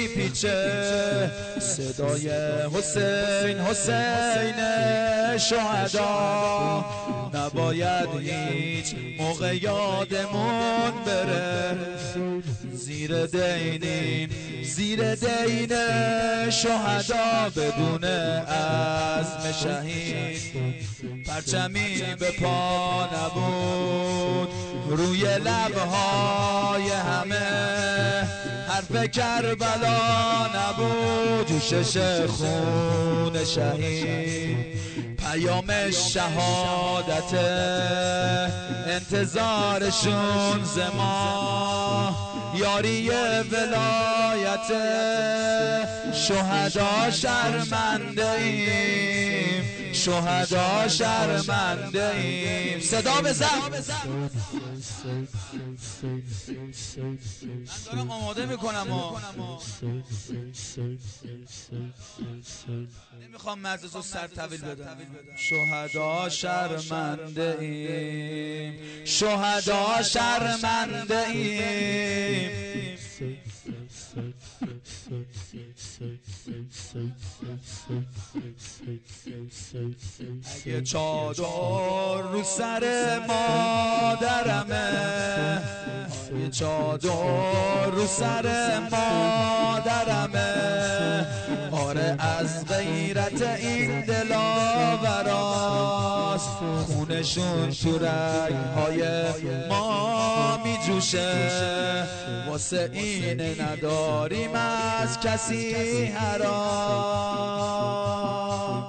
میپیچه صدای حسین حسین شهدا. نباید هیچ موقع یادمون بره، زیر دینیم زیر دین شهدا. بدون عزم شهید پرچمی به پا نبود، روی لبهای همه حرف کربلا نبود. جوشش خون شهید پیام شهادت، انتظارشون ز ما یاری ولایت. شهدا شرمنده ایم، شهدا شرمنده ایم. صدا بزن. من دارم آماده میکنم نمیخوام مجلس رو سر طویل بدم. شهدا شرمنده ایم، شهدا شرمنده ایم. اگه چادر رو سر مادرمه، اگه چادر رو سر مادرمه، آره از غیرت این دلاوراست. خونشون تو رگ‌های ما میجوشه، واسه این نداریم از کسی حرام.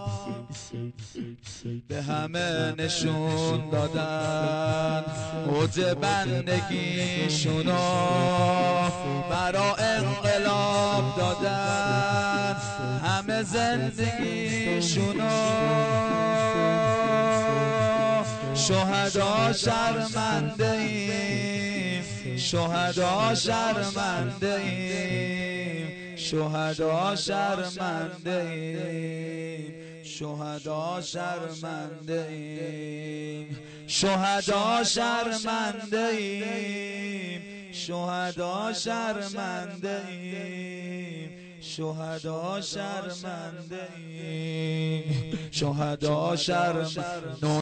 به همه نشون دادن اوج بندگیشونو، برا انقلاب دادن همه زندگیشونو. شهدا شرمنده ایم، شهدا شرمنده ایم، شهدا شرمنده ایم، شهدا شرمنده ایم، شهدا شرمنده ایم، شهدا شرمنده ایم، شهدا شرمنده ایم، شهدا شرمنده